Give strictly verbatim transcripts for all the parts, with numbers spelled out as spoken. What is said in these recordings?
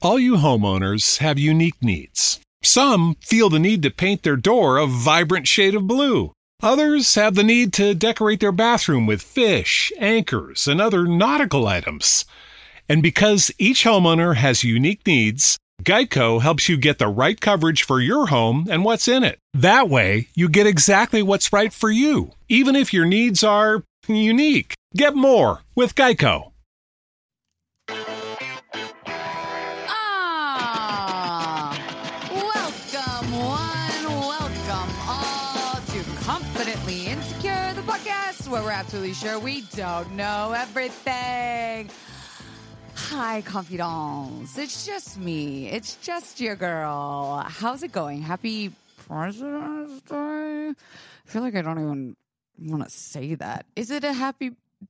All you homeowners have unique needs. Some feel the need to paint their door a vibrant shade of blue. Others have the need to decorate their bathroom with fish, anchors, and other nautical items. And because each homeowner has unique needs, Geico helps you get the right coverage for your home and what's in it. That way, you get exactly what's right for you, even if your needs are unique. Get more with Geico. Where we're absolutely sure we don't know everything. Hi, confidants. It's just me. It's just your girl. How's it going? Happy President's Day? I feel like I don't even want to say that. Is it a happy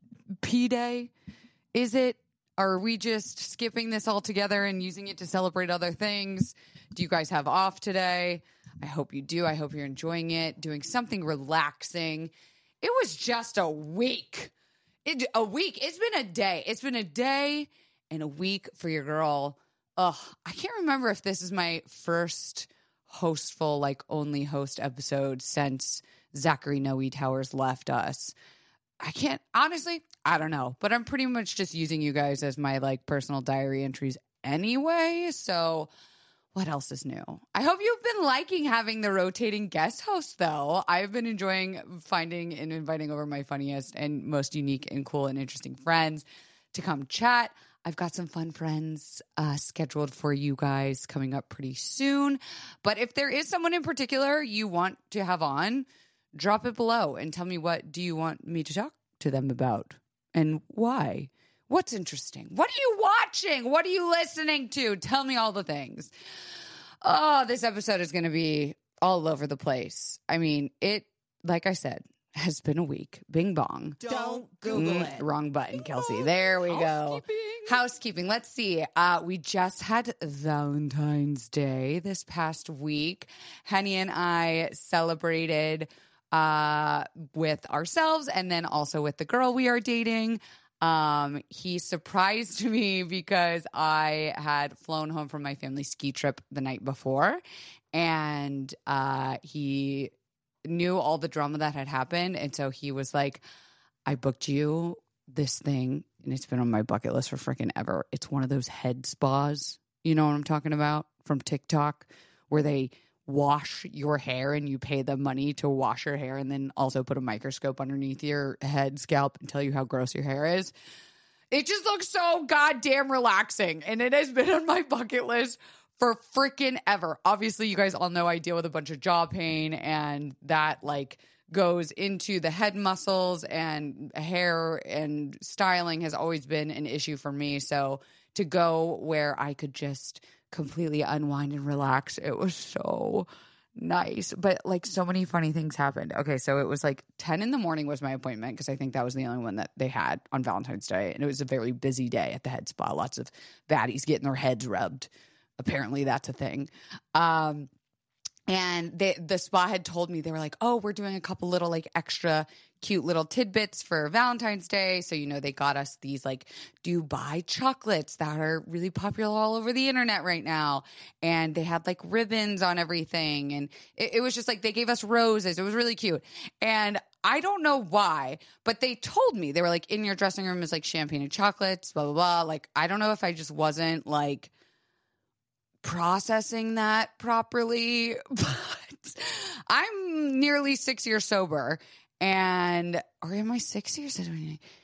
P Day? Is it? Are we just skipping this altogether and using it to celebrate other things? Do you guys have off today? I hope you do. I hope you're enjoying it, doing something relaxing. It was just a week. It, a week. It's been a day. It's been a day and a week for your girl. Ugh, I can't remember if this is my first hostful, like, only host episode since Zachary Noe Towers left us. I can't, honestly, I don't know. But I'm pretty much just using you guys as my, like, personal diary entries anyway. So what else is new? I hope you've been liking having the rotating guest host, though. I've been enjoying finding and inviting over my funniest and most unique and cool and interesting friends to come chat. I've got some fun friends uh, scheduled for you guys coming up pretty soon. But if there is someone in particular you want to have on, drop it below and tell me, what do you want me to talk to them about and why? What's interesting? What are you watching? What are you listening to? Tell me all the things. Oh, this episode is going to be all over the place. I mean, it, like I said, has been a week. Bing bong. Don't Google mm, it. Wrong button, Kelsey. There we go. Housekeeping. Let's see. Uh, we just had Valentine's Day this past week. Henny and I celebrated uh, with ourselves and then also with the girl we are dating. Um, he surprised me because I had flown home from my family ski trip the night before, and uh, he knew all the drama that had happened. And so he was like, I booked you this thing, and it's been on my bucket list for freaking ever. It's one of those head spas. You know what I'm talking about from TikTok, where they wash your hair and you pay them money to wash your hair and then also put a microscope underneath your head scalp and tell you how gross your hair is. It just looks so goddamn relaxing, and it has been on my bucket list for freaking ever. Obviously, you guys all know I deal with a bunch of jaw pain, and that like goes into the head muscles, and hair and styling has always been an issue for me. So to go where I could just completely unwind and relax, it was so nice. But like, so many funny things happened. Okay, so it was like ten in the morning was my appointment, because I think that was the only one that they had on Valentine's Day, and it was a very busy day at the head spa. Lots of baddies getting their heads rubbed. Apparently that's a thing. Um, and they, the spa had told me, they were like, oh, we're doing a couple little like extra cute little tidbits for Valentine's Day. So, you know, they got us these like Dubai chocolates that are really popular all over the internet right now. And they had like ribbons on everything. And it, it was just like, they gave us roses. It was really cute. And I don't know why, but they told me, they were like, in your dressing room is like champagne and chocolates, blah, blah, blah. Like, I don't know if I just wasn't like processing that properly, but I'm nearly six years sober. And, or am I six years? No,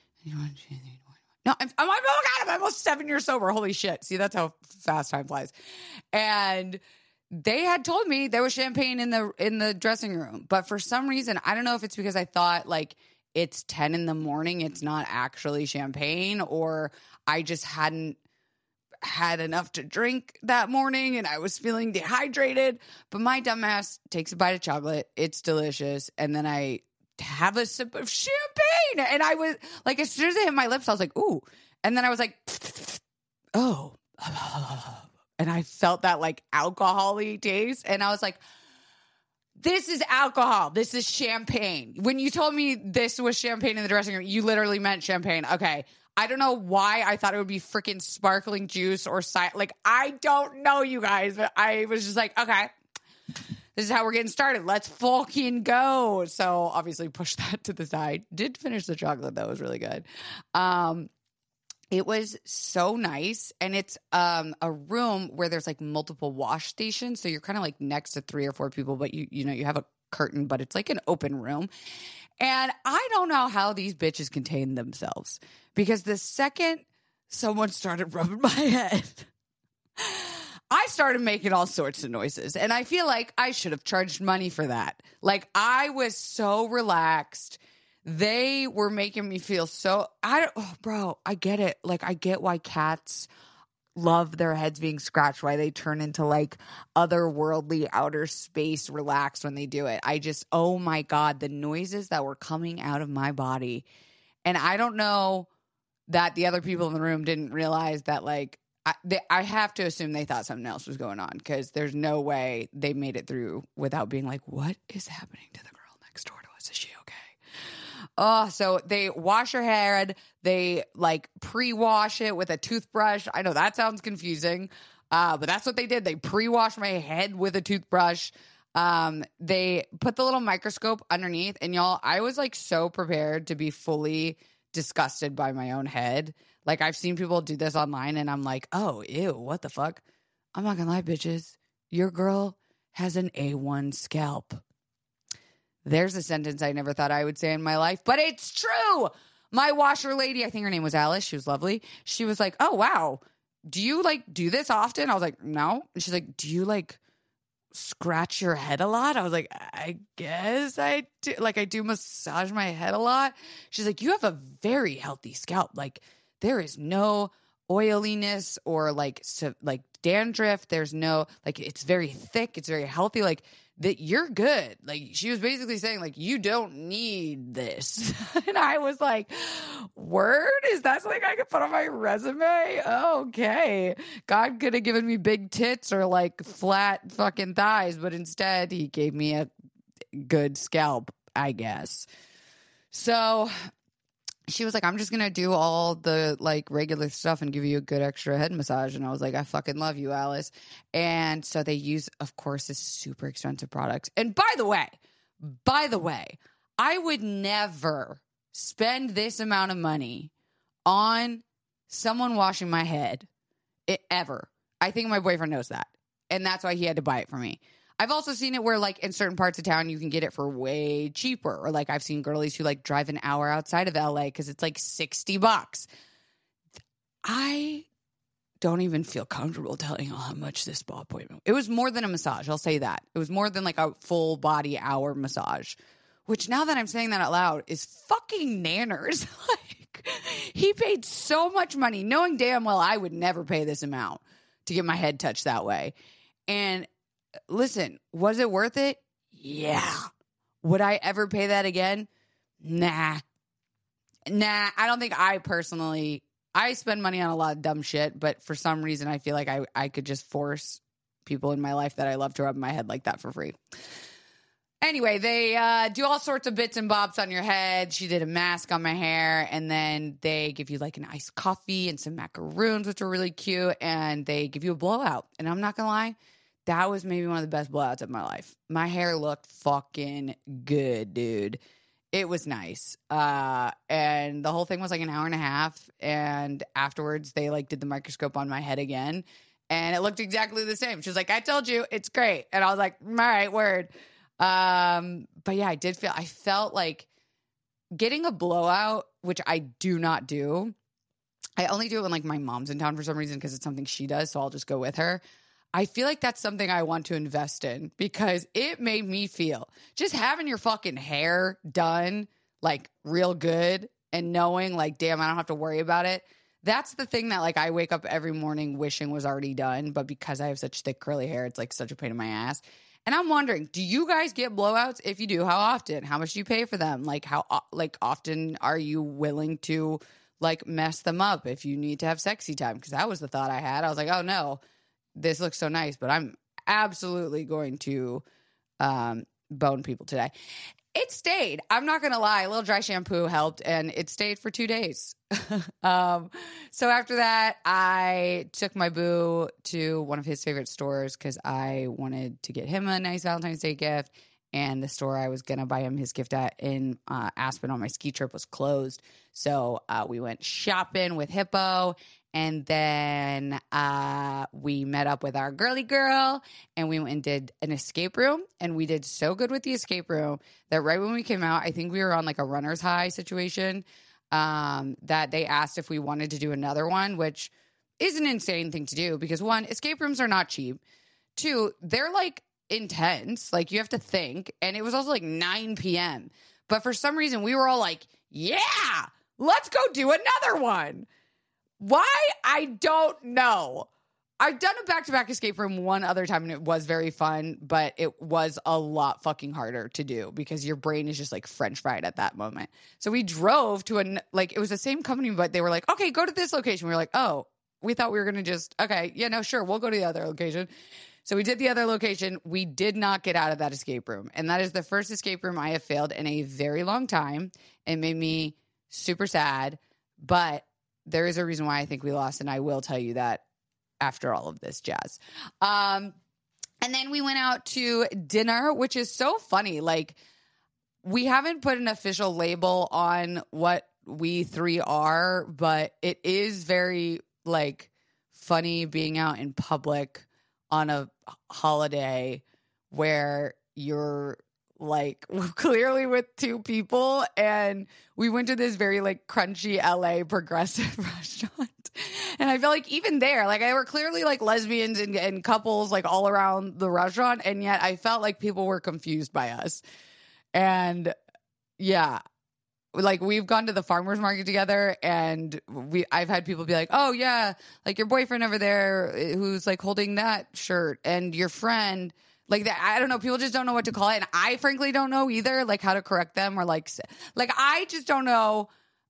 I'm, I'm, oh God, I'm almost seven years sober. Holy shit. See, that's how fast time flies. And they had told me there was champagne in the, in the dressing room. But for some reason, I don't know if it's because I thought like it's ten in the morning, it's not actually champagne, or I just hadn't had enough to drink that morning and I was feeling dehydrated. But my dumbass takes a bite of chocolate. It's delicious. And then I have a sip of champagne. And I was like, as soon as it hit my lips, I was like, ooh. And then I was like, oh. And I felt that like alcohol-y taste. And I was like, this is alcohol. This is champagne. When you told me this was champagne in the dressing room, you literally meant champagne. Okay. I don't know why I thought it would be freaking sparkling juice or si- like I don't know, you guys, but I was just like, okay, this is how we're getting started. Let's fucking go. So obviously push that to the side. Did finish the chocolate though. It was really good. Um, it was so nice. And it's um, a room where there's like multiple wash stations. So you're kind of like next to three or four people, but you, you know, you have a curtain, but it's like an open room. And I don't know how these bitches contain themselves, because the second someone started rubbing my head, I started making all sorts of noises. And I feel like I should have charged money for that. Like, I was so relaxed. They were making me feel so, I don't, oh, bro, I get it. Like, I get why cats love their heads being scratched, why they turn into like otherworldly outer space relaxed when they do it. I just, oh my God, the noises that were coming out of my body. And I don't know that the other people in the room didn't realize that, like, I, they, I have to assume they thought something else was going on, because there's no way they made it through without being like, what is happening to the girl next door to us? Is she okay? Oh, so they wash her head. They like pre-wash it with a toothbrush. I know that sounds confusing, uh, but that's what they did. They pre-washed my head with a toothbrush. Um, they put the little microscope underneath, and y'all, I was like so prepared to be fully disgusted by my own head. Like, I've seen people do this online, and I'm like, oh, ew, what the fuck? I'm not gonna lie, bitches. Your girl has an A one scalp. There's a sentence I never thought I would say in my life, but it's true. My washer lady, I think her name was Alice. She was lovely. She was like, oh, wow. Do you like do this often? I was like, no. And she's like, do you like scratch your head a lot? I was like, I guess I do. Like, I do massage my head a lot. She's like, you have a very healthy scalp. Like, there is no oiliness or like so, like dandruff. There's no, like, it's very thick. It's very healthy. Like, that you're good. Like, she was basically saying, like, you don't need this. And I was like, word? Is that something I could put on my resume? Okay. God could have given me big tits or like flat fucking thighs, but instead he gave me a good scalp, I guess. So she was like, I'm just going to do all the like regular stuff and give you a good extra head massage. And I was like, I fucking love you, Alice. And so they use, of course, this super expensive product. And by the way, by the way, I would never spend this amount of money on someone washing my head it, ever. I think my boyfriend knows that. And that's why he had to buy it for me. I've also seen it where, like, in certain parts of town, you can get it for way cheaper. Or, like, I've seen girlies who, like, drive an hour outside of L A because it's, like, sixty bucks. I don't even feel comfortable telling you how much this spa appointment. It was more than a massage. I'll say that. It was more than, like, a full body hour massage. Which, now that I'm saying that out loud, is fucking nanners. Like, he paid so much money, knowing damn well I would never pay this amount to get my head touched that way. And listen, was it worth it? Yeah. Would I ever pay that again? Nah. Nah, I don't think I personally, I spend money on a lot of dumb shit, but for some reason I feel like I, I could just force people in my life that I love to rub my head like that for free. Anyway, they uh, do all sorts of bits and bobs on your head. She did a mask on my hair, and then they give you like an iced coffee and some macaroons, which are really cute, and they give you a blowout. And I'm not going to lie, that was maybe one of the best blowouts of my life. My hair looked fucking good, dude. It was nice. Uh, and the whole thing was like an hour and a half. And afterwards, they like did the microscope on my head again. And it looked exactly the same. She was like, I told you, it's great. And I was like, all right, word. Um, but yeah, I did feel, I felt like getting a blowout, which I do not do. I only do it when like my mom's in town for some reason because it's something she does. So I'll just go with her. I feel like that's something I want to invest in because it made me feel just having your fucking hair done like real good and knowing like, damn, I don't have to worry about it. That's the thing that like I wake up every morning wishing was already done. But because I have such thick curly hair, it's like such a pain in my ass. And I'm wondering, do you guys get blowouts? If you do, how often? How much do you pay for them? Like how like often are you willing to like mess them up if you need to have sexy time? Because that was the thought I had. I was like, oh no, this looks so nice, but I'm absolutely going to um, bone people today. It stayed. I'm not going to lie. A little dry shampoo helped, and it stayed for two days. um, so after that, I took my boo to one of his favorite stores because I wanted to get him a nice Valentine's Day gift. And the store I was going to buy him his gift at in uh, Aspen on my ski trip was closed. So uh, we went shopping with Hippo. And then uh, we met up with our girly girl. And we went and did an escape room. And we did so good with the escape room that right when we came out, I think we were on like a runner's high situation, um, that they asked if we wanted to do another one, which is an insane thing to do. Because one, escape rooms are not cheap. Two, they're like intense, like you have to think, and it was also like nine p.m. But for some reason we were all like, yeah, let's go do another one. Why? I don't know. I've done a back-to-back escape room one other time and it was very fun, but it was a lot fucking harder to do because your brain is just like french fried at that moment. So we drove to a, like, it was the same company, but they were like, okay, go to this location. We were like, oh, we thought we were going to just, okay, yeah, no, sure, we'll go to the other location. So we did the other location. We did not get out of that escape room. And that is the first escape room I have failed in a very long time. It made me super sad. But there is a reason why I think we lost. And I will tell you that after all of this jazz. Um, and then we went out to dinner, which is so funny. Like, we haven't put an official label on what we three are, but it is very, like, funny being out in public on a holiday where you're like clearly with two people. And we went to this very like crunchy L A progressive restaurant. And I feel like even there, like I were clearly like lesbians and, and couples like all around the restaurant. And yet I felt like people were confused by us. And yeah, like we've gone to the farmer's market together and we I've had people be like, oh yeah, like your boyfriend over there who's like holding that shirt and your friend like that. I don't know. People just don't know what to call it. And I frankly don't know either, like how to correct them or like, like I just don't know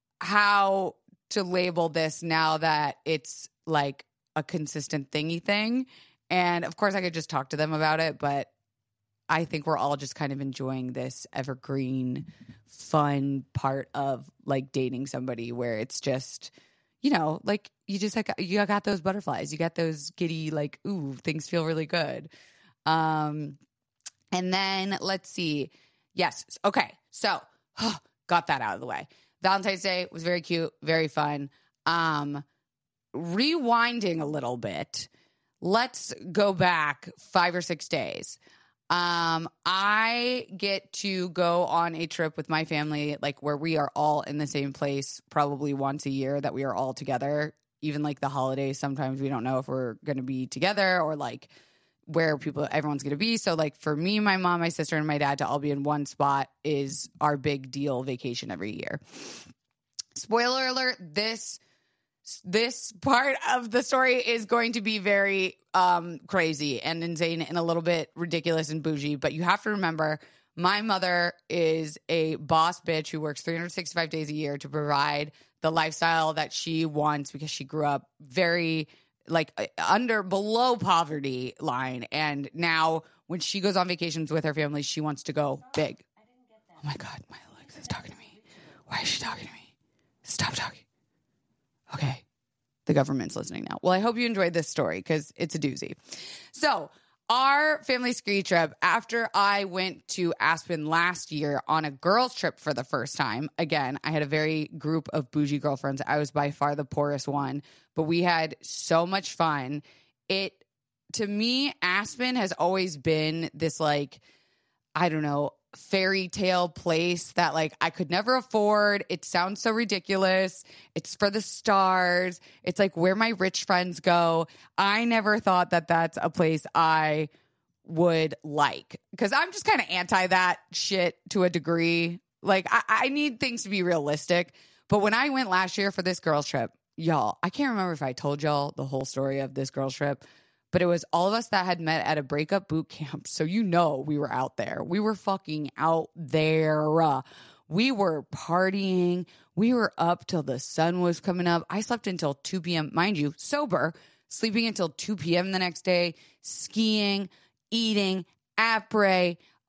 how to label this now that it's like a consistent thingy thing. And of course I could just talk to them about it, but I think we're all just kind of enjoying this evergreen, fun part of like dating somebody where it's just, you know, like you just like you got those butterflies, you got those giddy like, ooh, things feel really good. Um, and then let's see. Yes. Okay. So oh, got that out of the way. Valentine's Day was very cute, very fun. Um, rewinding a little bit. Let's go back five or six days. Um, I get to go on a trip with my family, like where we are all in the same place, probably once a year that we are all together. Even like the holidays, sometimes we don't know if we're going to be together or like where people, everyone's going to be. So like for me, my mom, my sister, and my dad to all be in one spot is our big deal vacation every year. Spoiler alert, this This part of the story is going to be very um, crazy and insane and a little bit ridiculous and bougie. But you have to remember, my mother is a boss bitch who works three hundred sixty-five days a year to provide the lifestyle that she wants because she grew up very like under below poverty line. And now when she goes on vacations with her family, she wants to go big. Oh my God, my Alexa's talking to me. Why is she talking to me? Stop talking. Okay. The government's listening now. Well, I hope you enjoyed this story because it's a doozy. So our family ski trip, after I went to Aspen last year on a girls trip for the first time, again, I had a very group of bougie girlfriends. I was by far the poorest one, but we had so much fun. It, to me, Aspen has always been this like, I don't know, fairy tale place that like I could never afford. It sounds so ridiculous. It's for the stars. It's like where my rich friends go. I never thought that that's a place I would like because I'm just kind of anti that shit to a degree. Like I, I need things to be realistic. But when I went last year for this girls trip, y'all, I can't remember if I told y'all the whole story of this girls trip. But it was all of us that had met at a breakup boot camp. So you know we were out there. We were fucking out there. We were partying. We were up till the sun was coming up. I slept until two p.m. Mind you, sober, sleeping until two p.m. the next day, skiing, eating, après.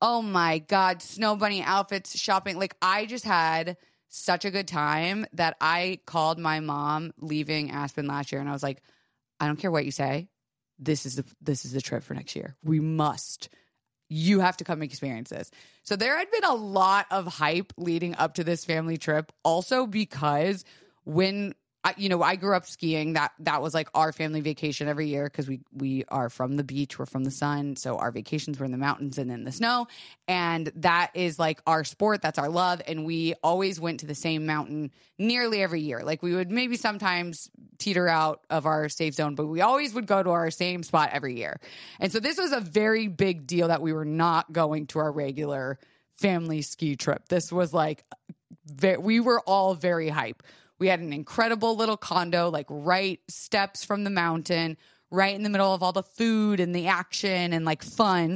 Oh my God, Snow Bunny outfits, shopping. Like, I just had such a good time that I called my mom leaving Aspen last year, and I was like, I don't care what you say. This is the this is the trip for next year. We must. You have to come experience this. So there had been a lot of hype leading up to this family trip. Also because when I, you know, I grew up skiing. That that was like our family vacation every year because we we are from the beach. We're from the sun. So our vacations were in the mountains and in the snow. And that is like our sport. That's our love. And we always went to the same mountain nearly every year. Like we would maybe sometimes teeter out of our safe zone, but we always would go to our same spot every year. And so this was a very big deal that we were not going to our regular family ski trip. This was like, ve- we were all very hype. We had an incredible little condo, like right steps from the mountain, right in the middle of all the food and the action and like fun.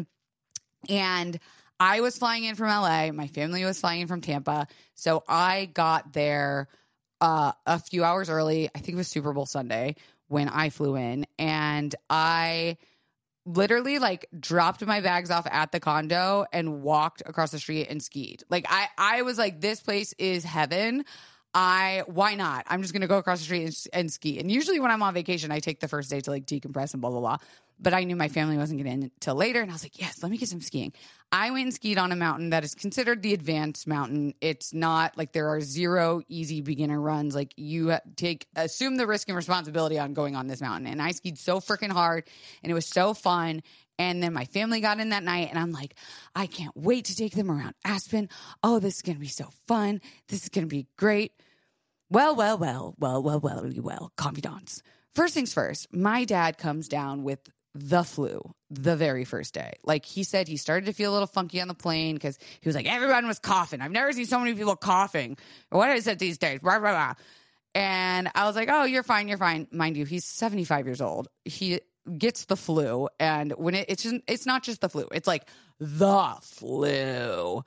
And I was flying in from L A. My family was flying in from Tampa. So I got there uh, a few hours early. I think it was Super Bowl Sunday when I flew in. And I literally like dropped my bags off at the condo and walked across the street and skied. Like I, I was like, this place is heaven. I, why not? I'm just going to go across the street and, and ski. And usually when I'm on vacation, I take the first day to like decompress and blah, blah, blah. But I knew my family wasn't getting in until later. And I was like, yes, let me get some skiing. I went and skied on a mountain that is considered the advanced mountain. It's not like there are zero easy beginner runs. Like you take, assume the risk and responsibility on going on this mountain. And I skied so freaking hard and it was so fun. And then my family got in that night and I'm like, I can't wait to take them around Aspen. Oh, this is going to be so fun. This is going to be great. Well, well, well, well, well, well, well, confidants. First things first, my dad comes down with the flu the very first day. Like he said, he started to feel a little funky on the plane because he was like, everyone was coughing. I've never seen so many people coughing. What is it these days? Blah, blah, blah. And I was like, oh, you're fine. You're fine. Mind you, he's seventy-five years old. He gets the flu. And when it, it's just, it's not just the flu. It's like the flu.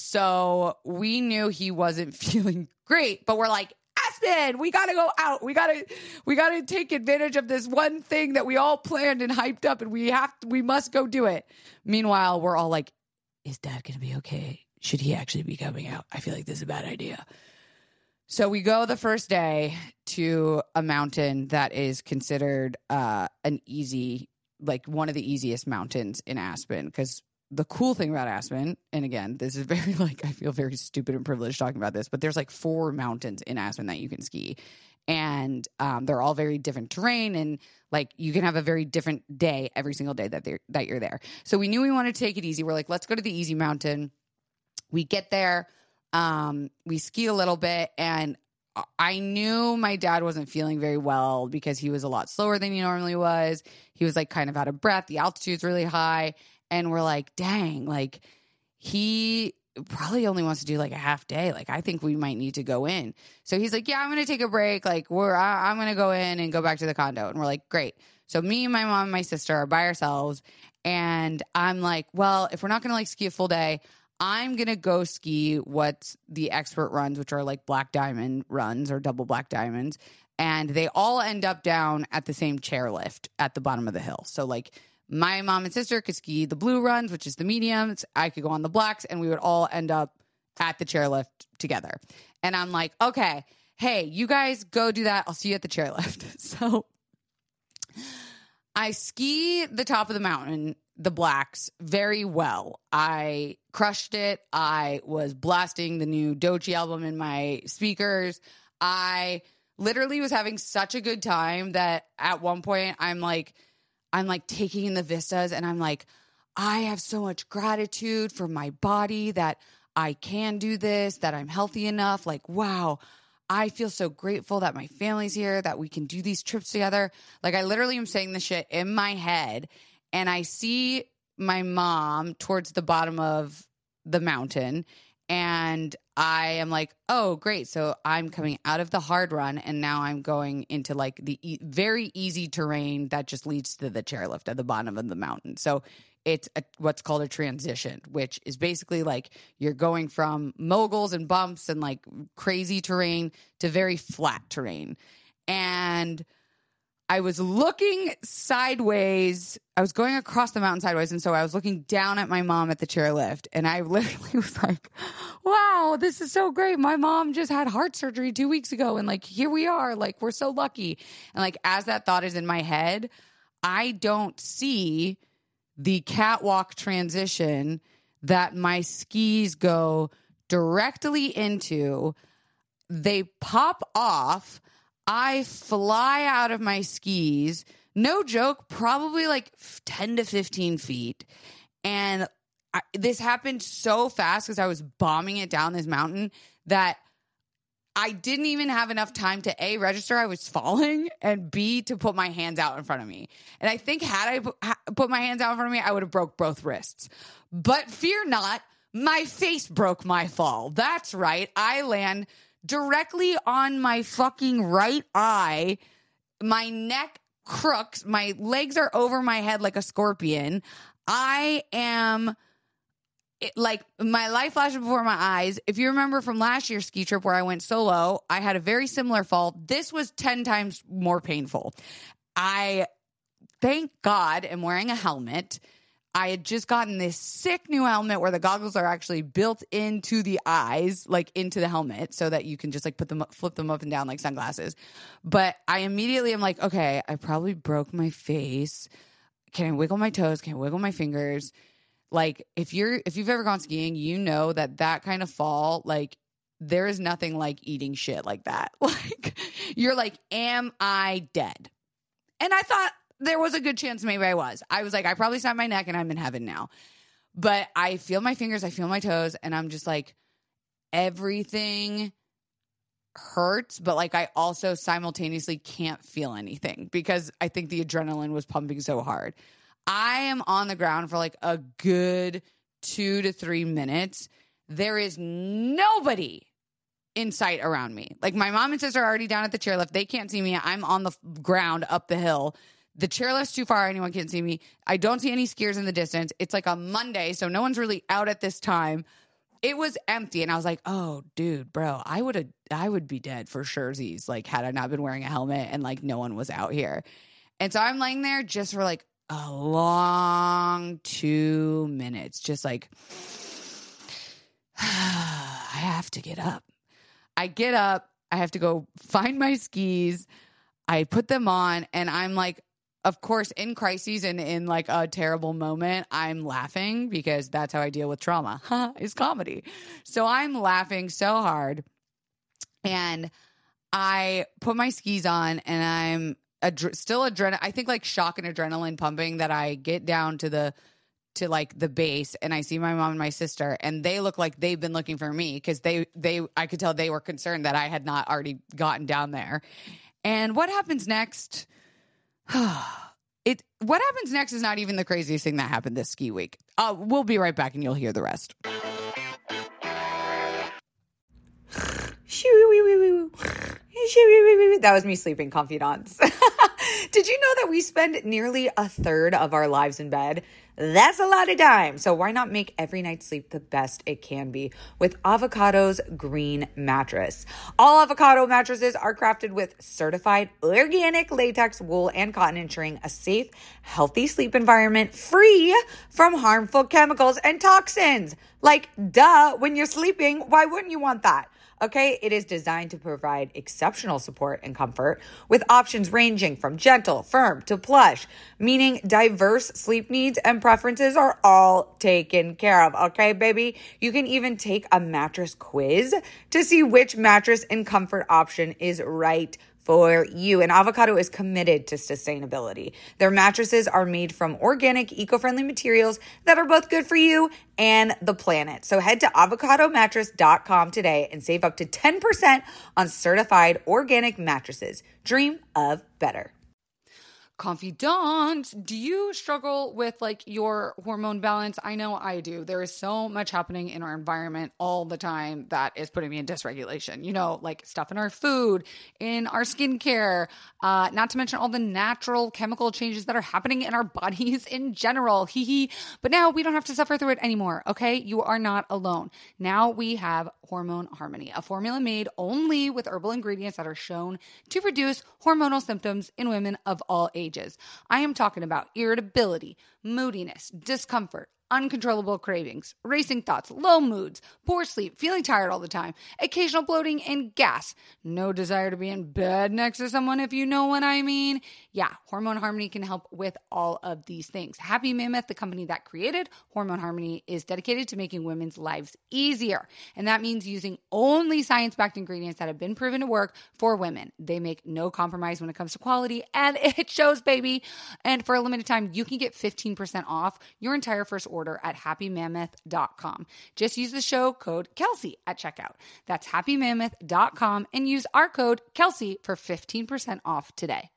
So we knew he wasn't feeling great, but we're like, Aspen, we gotta go out. We gotta, we gotta take advantage of this one thing that we all planned and hyped up, and we have, to, we must go do it. Meanwhile, we're all like, is Dad gonna be okay? Should he actually be coming out? I feel like this is a bad idea. So we go the first day to a mountain that is considered uh, an easy, like one of the easiest mountains in Aspen, because the cool thing about Aspen, and again, this is very like, I feel very stupid and privileged talking about this, but there's like four mountains in Aspen that you can ski. And um, they're all very different terrain. And like, you can have a very different day every single day that they're, that you're there. So we knew we wanted to take it easy. We're like, let's go to the easy mountain. We get there, um, we ski a little bit, and I knew my dad wasn't feeling very well because he was a lot slower than he normally was. He was like kind of out of breath. The altitude's really high. And we're like, dang, like he probably only wants to do like a half day. Like, I think we might need to go in. So he's like, yeah, I'm going to take a break. Like we're, I, I'm going to go in and go back to the condo. And we're like, great. So me, my mom, and my sister are by ourselves. And I'm like, well, if we're not going to like ski a full day, I'm going to go ski what the expert runs, which are like black diamond runs or double black diamonds. And they all end up down at the same chairlift at the bottom of the hill. So like, my mom and sister could ski the blue runs, which is the mediums. I could go on the blacks, and we would all end up at the chairlift together. And I'm like, okay, hey, you guys go do that. I'll see you at the chairlift. So I ski the top of the mountain, the blacks, very well. I crushed it. I was blasting the new Doechii album in my speakers. I literally was having such a good time that at one point I'm like, I'm like taking in the vistas, and I'm like, I have so much gratitude for my body that I can do this, that I'm healthy enough. Like, wow, I feel so grateful that my family's here, that we can do these trips together. Like, I literally am saying this shit in my head, and I see my mom towards the bottom of the mountain, and I am like, oh, great. So I'm coming out of the hard run, and now I'm going into like the e- very easy terrain that just leads to the chairlift at the bottom of the mountain. So it's a, what's called a transition, which is basically like you're going from moguls and bumps and like crazy terrain to very flat terrain. And I was looking sideways. I was going across the mountain sideways. And so I was looking down at my mom at the chairlift. And I literally was like, wow, this is so great. My mom just had heart surgery two weeks ago. And like, here we are. Like, we're so lucky. And like, as that thought is in my head, I don't see the catwalk transition that my skis go directly into. They pop off. I fly out of my skis, no joke, probably like ten to fifteen feet. And I, this happened so fast because I was bombing it down this mountain that I didn't even have enough time to A, register I was falling, and B, to put my hands out in front of me. And I think had I pu- ha- put my hands out in front of me, I would have broke both wrists. But fear not, my face broke my fall. That's right. I land directly on my fucking right eye. My neck crooks. My legs are over my head like a scorpion. I am it, like my life flashes before my eyes. If you remember from last year's ski trip where I went solo, I had a very similar fall. This was ten times more painful. I, thank God, am wearing a helmet. I had just gotten this sick new helmet where the goggles are actually built into the eyes, like into the helmet, so that you can just like put them, flip them up and down like sunglasses. But I immediately am like, okay, I probably broke my face. Can I wiggle my toes? Can I wiggle my fingers? Like if you're, if you've ever gone skiing, you know that that kind of fall, like there is nothing like eating shit like that. Like you're like, am I dead? And I thought, there was a good chance maybe I was. I was like, I probably snapped my neck and I'm in heaven now. But I feel my fingers, I feel my toes, and I'm just like, everything hurts, but like I also simultaneously can't feel anything because I think the adrenaline was pumping so hard. I am on the ground for like a good two to three minutes. There is nobody in sight around me. Like my mom and sister are already down at the chairlift. They can't see me. I'm on the ground up the hill. The chairlift's too far. Anyone can't see me. I don't see any skiers in the distance. It's like a Monday, so no one's really out at this time. It was empty, and I was like, oh, dude, bro, I would have, I would be dead for surezies, like, had I not been wearing a helmet and, like, no one was out here. And so I'm laying there just for, like, a long two minutes, just like, I have to get up. I get up. I have to go find my skis. I put them on, and I'm like, of course, in crises and in like a terrible moment, I'm laughing because that's how I deal with trauma. It's comedy. So I'm laughing so hard. And I put my skis on and I'm adre- still adrenaline. I think like shock and adrenaline pumping that I get down to the to like the base and I see my mom and my sister and they look like they've been looking for me because they they I could tell they were concerned that I had not already gotten down there. And what happens next? it what happens next is not even the craziest thing that happened this ski week. Uh, we'll be right back and you'll hear the rest. That was me sleeping, confidants. Did you know that we spend nearly a third of our lives in bed? That's a lot of time. So why not make every night's sleep the best it can be with Avocado's Green Mattress? All Avocado mattresses are crafted with certified organic latex, wool, and cotton, ensuring a safe, healthy sleep environment free from harmful chemicals and toxins. Like, duh, when you're sleeping, why wouldn't you want that? Okay, it is designed to provide exceptional support and comfort with options ranging from gentle, firm to plush, meaning diverse sleep needs and preferences are all taken care of. Okay, baby? You can even take a mattress quiz to see which mattress and comfort option is right for you. And Avocado is committed to sustainability. Their mattresses are made from organic, eco-friendly materials that are both good for you and the planet. So head to avocado mattress dot com today and save up to ten percent on certified organic mattresses. Dream of better. Confidant, do you struggle with like your hormone balance? I know I do. There is so much happening in our environment all the time that is putting me in dysregulation. You know, like stuff in our food, in our skincare, uh, not to mention all the natural chemical changes that are happening in our bodies in general. Hee hee. But now we don't have to suffer through it anymore. Okay. You are not alone. Now we have Hormone Harmony, a formula made only with herbal ingredients that are shown to reduce hormonal symptoms in women of all ages. I am talking about irritability, moodiness, discomfort, uncontrollable cravings, racing thoughts, low moods, poor sleep, feeling tired all the time, occasional bloating, and gas. No desire to be in bed next to someone, if you know what I mean. Yeah, Hormone Harmony can help with all of these things. Happy Mammoth, the company that created Hormone Harmony, is dedicated to making women's lives easier. And that means using only science-backed ingredients that have been proven to work for women. They make no compromise when it comes to quality, and it shows, baby. And for a limited time, you can get fifteen percent off your entire first order order at happy mammoth dot com. Just use the show code Kelsey at checkout. That's happy mammoth dot com and use our code Kelsey for fifteen percent off today.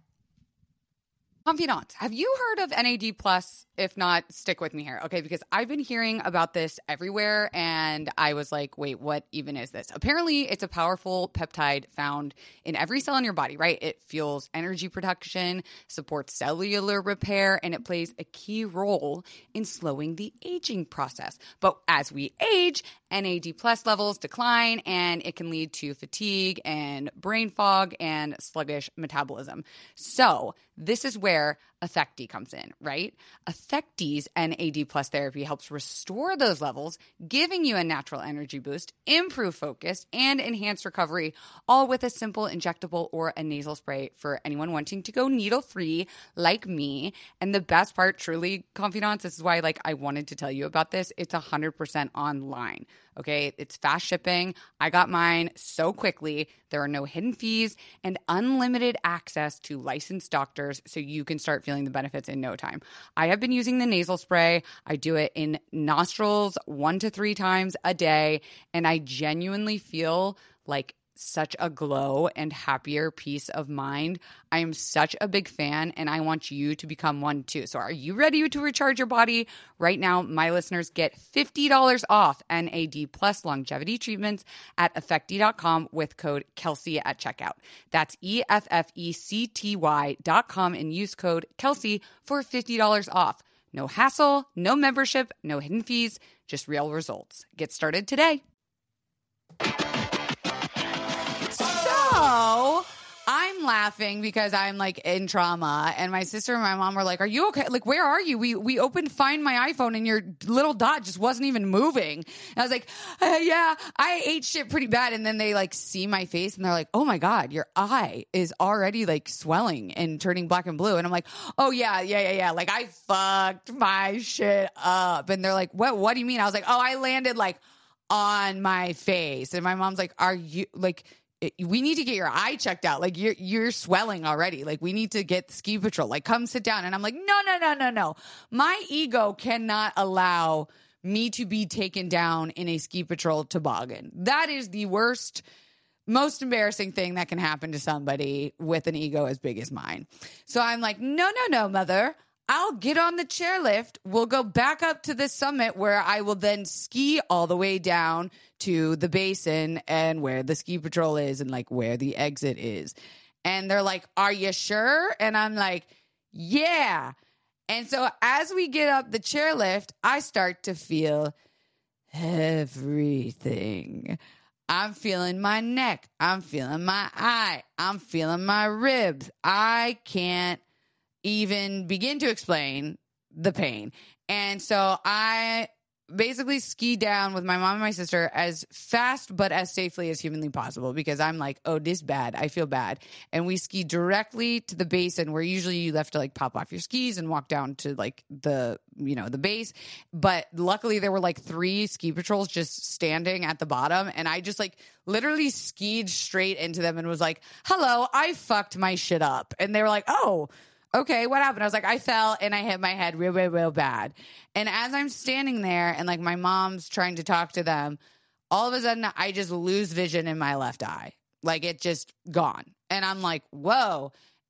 Confidants, have you heard of N A D plus? If not, stick with me here, okay? Because I've been hearing about this everywhere, and I was like, wait, what even is this? Apparently, it's a powerful peptide found in every cell in your body, right? It fuels energy production, supports cellular repair, and it plays a key role in slowing the aging process. But as we age, N A D plus levels decline, and it can lead to fatigue and brain fog and sluggish metabolism. So this is where Effecti comes in, right? Effecti's N A D plus therapy helps restore those levels, giving you a natural energy boost, improve focus, and enhance recovery, all with a simple injectable or a nasal spray for anyone wanting to go needle-free like me. And the best part, truly, confidants, this is why like I wanted to tell you about this, it's one hundred percent online. Okay, it's fast shipping. I got mine so quickly. There are no hidden fees and unlimited access to licensed doctors, so you can start feeling the benefits in no time. I have been using the nasal spray. I do it in nostrils one to three times a day, and I genuinely feel like such a glow and happier peace of mind. I am such a big fan, and I want you to become one too. So are you ready to recharge your body? Right now, my listeners get fifty dollars off N A D plus longevity treatments at Effecti dot com with code Kelsey at checkout. That's E F F E C T Y dot com and use code Kelsey for fifty dollars off. No hassle, no membership, no hidden fees, just real results. Get started today. So I'm laughing because I'm like in trauma, and my sister and my mom were like, "Are you okay? Like, where are you? We we opened Find My iPhone, and your little dot just wasn't even moving." And I was like, uh, "Yeah, I ate shit pretty bad." And then they like see my face, and they're like, "Oh my god, your eye is already like swelling and turning black and blue." And I'm like, "Oh yeah, yeah, yeah, yeah. Like I fucked my shit up." And they're like, "What? What do you mean?" I was like, "Oh, I landed like on my face." And my mom's like, "Are you like?" We need to get your eye checked out. Like you're, you're swelling already. Like we need to get ski patrol. Like come sit down. And I'm like, no, no, no, no, no. My ego cannot allow me to be taken down in a ski patrol toboggan. That is the worst, most embarrassing thing that can happen to somebody with an ego as big as mine. So I'm like, no, no, no, mother. I'll get on the chairlift. We'll go back up to the summit where I will then ski all the way down to the basin and where the ski patrol is and like where the exit is. And they're like, "Are you sure?" And I'm like, "Yeah." And so as we get up the chairlift, I start to feel everything. I'm feeling my neck. I'm feeling my eye. I'm feeling my ribs. I can't even begin to explain the pain. And so I basically ski down with my mom and my sister as fast but as safely as humanly possible because I'm like, oh, this bad. I feel bad. And we ski directly to the basin where usually you have to like pop off your skis and walk down to like the, you know, the base. But luckily there were like three ski patrols just standing at the bottom. And I just like literally skied straight into them and was like, "Hello, I fucked my shit up." And they were like, "Oh, okay, what happened?" I was like, "I fell and I hit my head real, real, real bad." And as I'm standing there and like my mom's trying to talk to them, all of a sudden I just lose vision in my left eye. Like it just gone. And I'm like, whoa.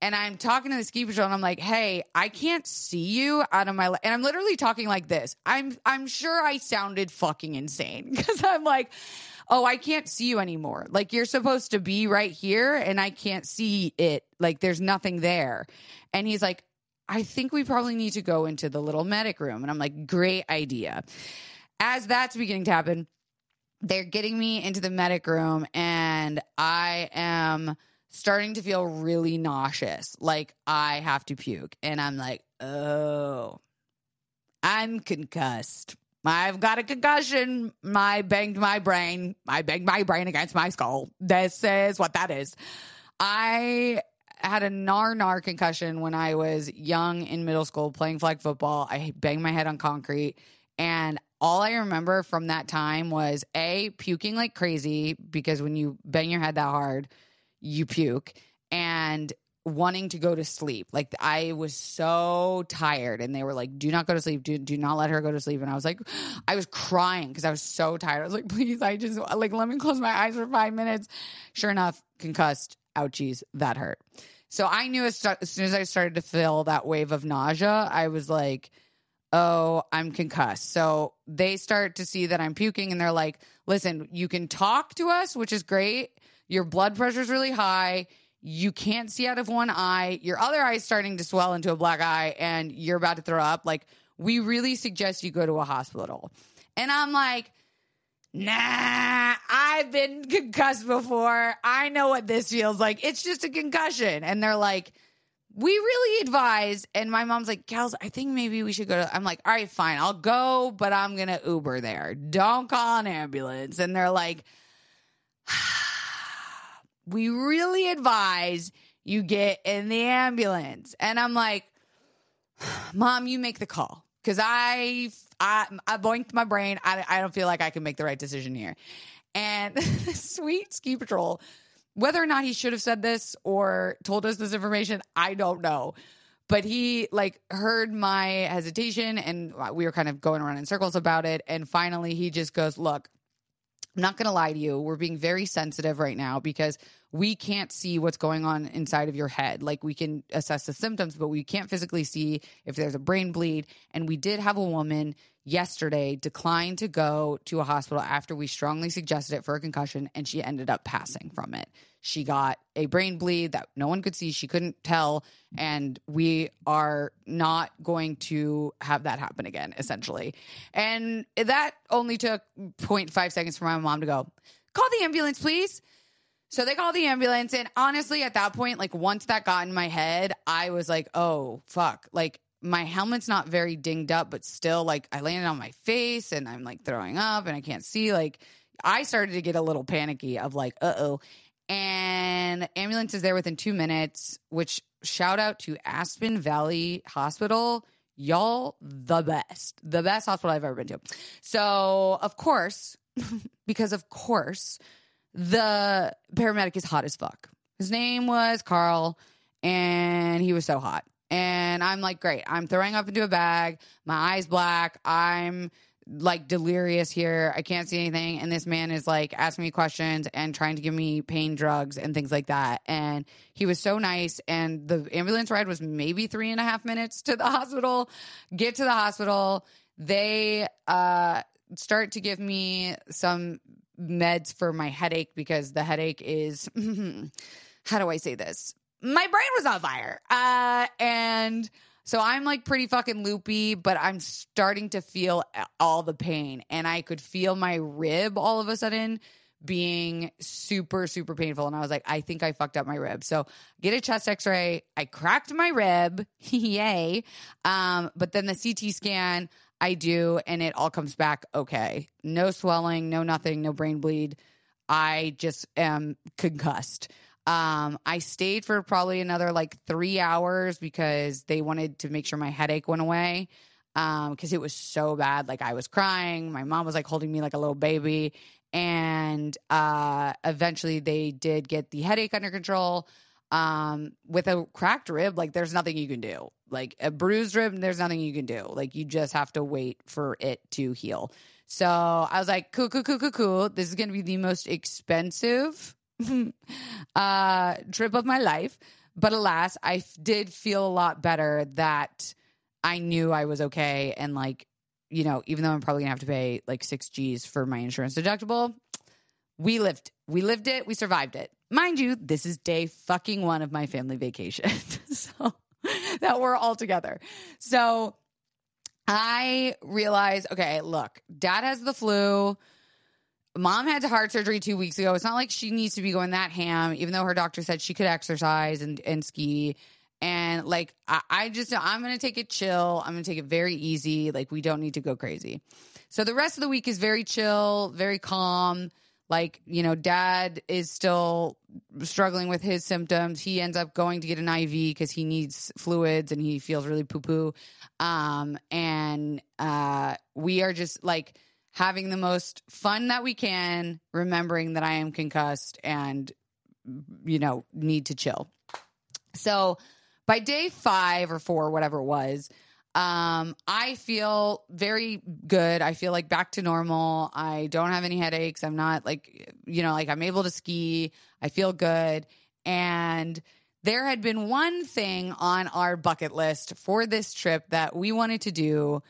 And I'm talking to the ski patrol and I'm like, hey, I can't see you out of my, li-. And I'm literally talking like this. I'm, I'm sure I sounded fucking insane because I'm like, oh, I can't see you anymore. Like, you're supposed to be right here and I can't see it. Like, there's nothing there. And he's like, I think we probably need to go into the little medic room. And I'm like, great idea. As that's beginning to happen, they're getting me into the medic room and I am starting to feel really nauseous. Like I have to puke. And I'm like, oh, I'm concussed. I've got a concussion. I banged my brain. I banged my brain against my skull. This is what that is. I had a nar-nar concussion when I was young in middle school playing flag football. I banged my head on concrete. And all I remember from that time was A, puking like crazy because when you bang your head that hard, you puke, and wanting to go to sleep. Like I was so tired and they were like, do not go to sleep. Do, do not let her go to sleep. And I was like, I was crying because I was so tired. I was like, please, I just like, let me close my eyes for five minutes. Sure enough, concussed. Ouchies. That hurt. So I knew as, as soon as I started to feel that wave of nausea, I was like, oh, I'm concussed. So they start to see that I'm puking and they're like, listen, you can talk to us, which is great. Your blood pressure is really high. You can't see out of one eye. Your other eye is starting to swell into a black eye and you're about to throw up. Like, we really suggest you go to a hospital. And I'm like, nah, I've been concussed before. I know what this feels like. It's just a concussion. And they're like, we really advise. And my mom's like, Kels, I think maybe we should go to, I'm like, all right, fine, I'll go, but I'm going to Uber there. Don't call an ambulance. And they're like, we really advise you get in the ambulance. And I'm like, Mom, you make the call. Because I, I, I boinked my brain. I, I don't feel like I can make the right decision here. And sweet ski patrol, whether or not he should have said this or told us this information, I don't know. But he like heard my hesitation and we were kind of going around in circles about it. And finally he just goes, look, I'm not going to lie to you. We're being very sensitive right now because we can't see what's going on inside of your head. Like we can assess the symptoms, but we can't physically see if there's a brain bleed. And we did have a woman yesterday decline to go to a hospital after we strongly suggested it for a concussion, and she ended up passing from it. She got a brain bleed that no one could see. She couldn't tell. And we are not going to have that happen again, essentially. And that only took zero point five seconds for my mom to go, call the ambulance, please. So they called the ambulance. And honestly, at that point, like once that got in my head, I was like, oh, fuck. Like my helmet's not very dinged up, but still like I landed on my face and I'm like throwing up and I can't see. Like I started to get a little panicky of like, uh-oh. And ambulance is there within two minutes, which shout out to Aspen Valley Hospital. Y'all, the best. The best hospital I've ever been to. So, of course, because of course, the paramedic is hot as fuck. His name was Carl, and he was so hot. And I'm like, great. I'm throwing up into a bag. My eye's black. I'm like delirious here. I can't see anything. And this man is like asking me questions and trying to give me pain drugs and things like that. And he was so nice. And the ambulance ride was maybe three and a half minutes to the hospital. Get to the hospital. They uh, start to give me some meds for my headache because the headache is, how do I say this? My brain was on fire. Uh, and so I'm like pretty fucking loopy, but I'm starting to feel all the pain. And I could feel my rib all of a sudden being super, super painful. And I was like, I think I fucked up my rib. So get a chest x-ray. I cracked my rib. Yay. Um, but then the C T scan I do, and it all comes back okay. No swelling, no nothing, no brain bleed. I just am concussed. Um, I stayed for probably another like three hours because they wanted to make sure my headache went away. Um, cause it was so bad. Like I was crying. My mom was like holding me like a little baby. And, uh, eventually they did get the headache under control. Um, with a cracked rib, like there's nothing you can do. Like a bruised rib, there's nothing you can do. Like you just have to wait for it to heal. So I was like, cool, cool, cool, cool, cool. This is going to be the most expensive uh trip of my life, But alas, I f- did feel a lot better that I knew I was okay. And like, you know, even though I'm probably gonna have to pay like six G's for my insurance deductible, we lived, we lived it. We survived it. Mind you, this is day fucking one of my family vacation. So that we're all together. So I realized, okay, look, dad has the flu. Mom had heart surgery two weeks ago. It's not like she needs to be going that ham, even though her doctor said she could exercise and, and ski. And like, I, I just, I'm going to take it chill. I'm going to take it very easy. Like, we don't need to go crazy. So the rest of the week is very chill, very calm. Like, you know, dad is still struggling with his symptoms. He ends up going to get an I V because he needs fluids and he feels really poo-poo. Um, and uh, we are just like, having the most fun that we can, remembering that I am concussed and, you know, need to chill. So by day five or four, whatever it was, um, I feel very good. I feel like back to normal. I don't have any headaches. I'm not like, you know, like I'm able to ski. I feel good. And there had been one thing on our bucket list for this trip that we wanted to do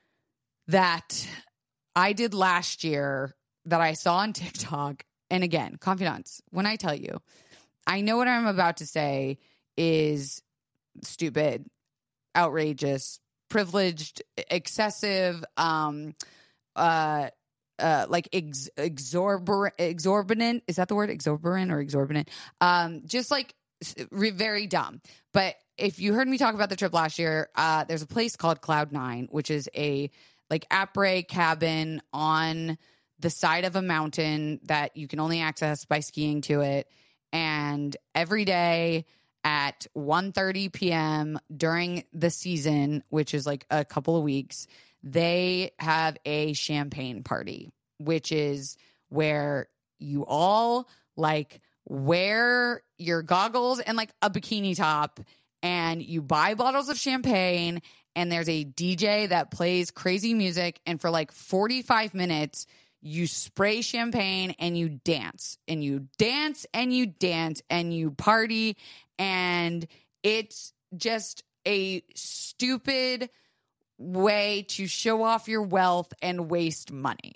that I did last year that I saw on TikTok. And again, confidants, when I tell you, I know what I'm about to say is stupid, outrageous, privileged, excessive, um, uh, uh, like ex- exorbitant, exorbitant. Is that the word? Exorbitant or exorbitant? Um, just like re- very dumb. But if you heard me talk about the trip last year, uh, there's a place called Cloud Nine, which is a like après cabin on the side of a mountain that you can only access by skiing to it. And every day at one thirty p.m. during the season, which is like a couple of weeks, they have a champagne party, which is where you all like wear your goggles and like a bikini top and you buy bottles of champagne. And there's a D J that plays crazy music. And for like forty-five minutes, you spray champagne and you dance and you dance and you dance and you party. And it's just a stupid way to show off your wealth and waste money.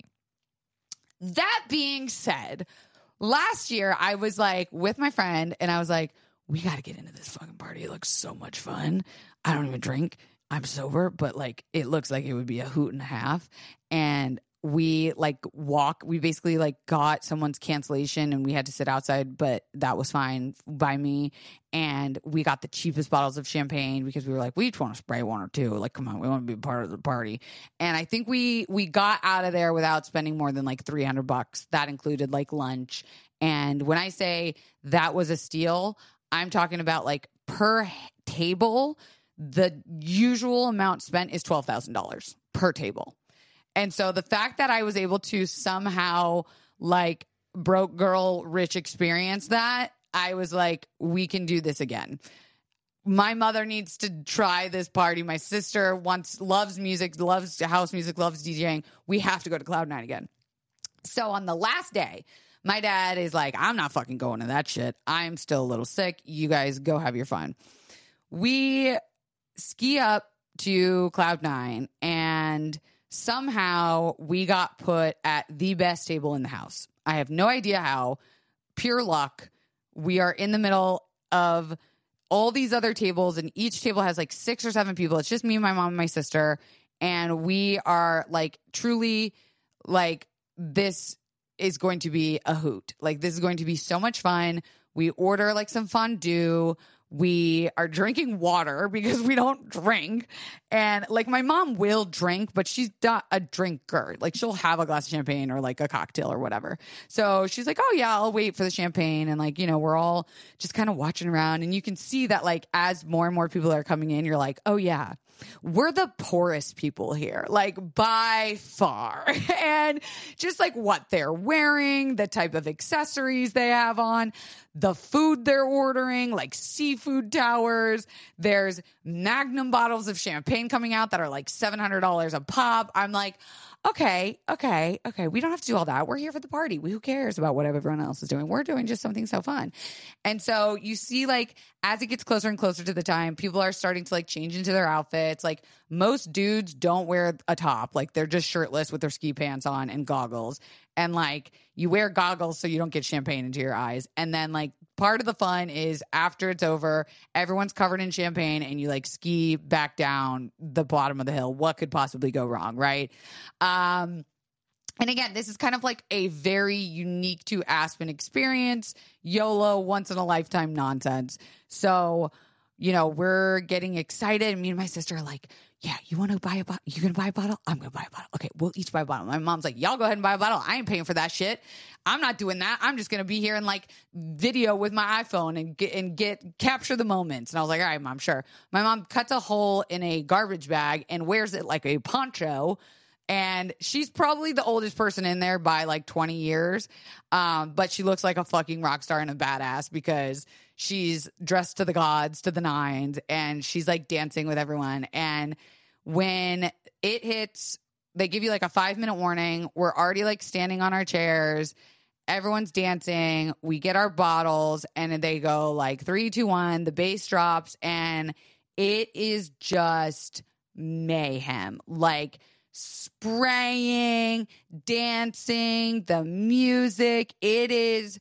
That being said, last year I was like with my friend and I was like, we got to get into this fucking party. It looks so much fun. I don't even drink. I'm sober, but like it looks like it would be a hoot and a half. And we like walk, we basically like got someone's cancellation and we had to sit outside, but that was fine by me. And we got the cheapest bottles of champagne because we were like, we each want to spray one or two. Like, come on, we want to be a part of the party. And I think we, we got out of there without spending more than like three hundred bucks. That included like lunch. And when I say that was a steal, I'm talking about like per table, the usual amount spent is twelve thousand dollars per table. And so the fact that I was able to somehow like broke girl rich experience that, I was like, we can do this again. My mother needs to try this party. My sister wants, loves music, loves house music, loves DJing. We have to go to Cloud Nine again. So on the last day, my dad is like, I'm not fucking going to that shit. I'm still a little sick. You guys go have your fun. We ski up to Cloud Nine and somehow we got put at the best table in the house. I have no idea how. Pure luck. We are in the middle of all these other tables and each table has like six or seven people. It's just me, my mom, and my sister. And we are like truly like, this is going to be a hoot. Like, this is going to be so much fun. We order like some fondue. We are drinking water because we don't drink. And like my mom will drink, but she's not a drinker. Like she'll have a glass of champagne or like a cocktail or whatever. So she's like, oh yeah, I'll wait for the champagne. And like, you know, we're all just kind of watching around and you can see that like as more and more people are coming in, you're like, oh yeah, we're the poorest people here, like by far. And just like what they're wearing, the type of accessories they have on, the food they're ordering, like seafood towers. There's Magnum bottles of champagne coming out that are like seven hundred dollars a pop. I'm like, okay, okay, okay. We don't have to do all that. We're here for the party. Who cares about what everyone else is doing? We're doing just something so fun. And so you see, like, as it gets closer and closer to the time, people are starting to like change into their outfits. Like most dudes don't wear a top. Like they're just shirtless with their ski pants on and goggles. And like you wear goggles so you don't get champagne into your eyes. And then like part of the fun is after it's over, everyone's covered in champagne and you like ski back down the bottom of the hill. What could possibly go wrong, right? Um, and again, this is kind of like a very unique to Aspen experience, YOLO, once in a lifetime nonsense. So, you know, we're getting excited. Me and my sister are like, yeah, you want to buy a bottle? You going to buy a bottle? I'm going to buy a bottle. Okay, we'll each buy a bottle. My mom's like, y'all go ahead and buy a bottle. I ain't paying for that shit. I'm not doing that. I'm just going to be here and like video with my iPhone and get, and get capture the moments. And I was like, all right, Mom, sure. My mom cuts a hole in a garbage bag and wears it like a poncho. And she's probably the oldest person in there by like twenty years. Um, but she looks like a fucking rock star and a badass because she's dressed to the gods, to the nines, and she's like dancing with everyone. And when it hits, they give you like a five minute warning. We're already like standing on our chairs. Everyone's dancing. We get our bottles and they go like three, two, one. The bass drops and it is just mayhem. Like spraying, dancing, the music. It is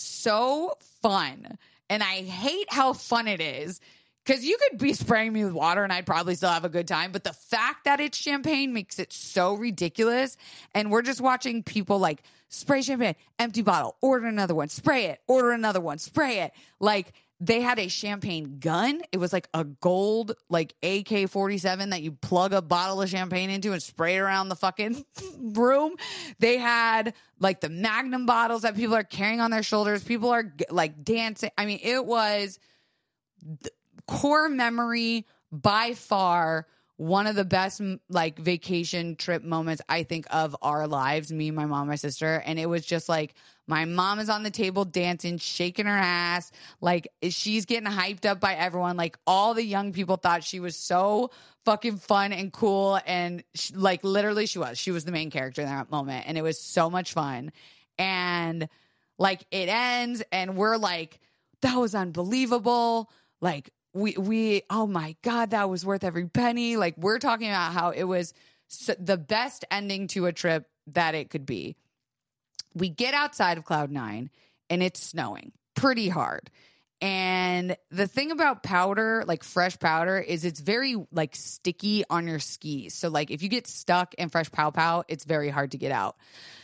so fun. And I hate how fun it is because you could be spraying me with water and I'd probably still have a good time. But the fact that it's champagne makes it so ridiculous. And we're just watching people like spray champagne, empty bottle, order another one, spray it, order another one, spray it. Like they had a champagne gun. It was like a gold, like A K forty-seven that you plug a bottle of champagne into and spray it around the fucking room. They had like the Magnum bottles that people are carrying on their shoulders. People are like dancing. I mean, it was the core memory by far. One of the best like vacation trip moments I think of our lives, me, my mom, my sister. And it was just like, my mom is on the table dancing, shaking her ass. Like she's getting hyped up by everyone. Like all the young people thought she was so fucking fun and cool. And she, like literally she was, she was the main character in that moment. And it was so much fun. And like it ends and we're like, that was unbelievable. Like we, we, oh my God, that was worth every penny. Like we're talking about how it was so, the best ending to a trip that it could be. We get outside of Cloud Nine and it's snowing pretty hard. And the thing about powder, like fresh powder, is it's very like sticky on your skis. So like if you get stuck in fresh pow pow, it's very hard to get out.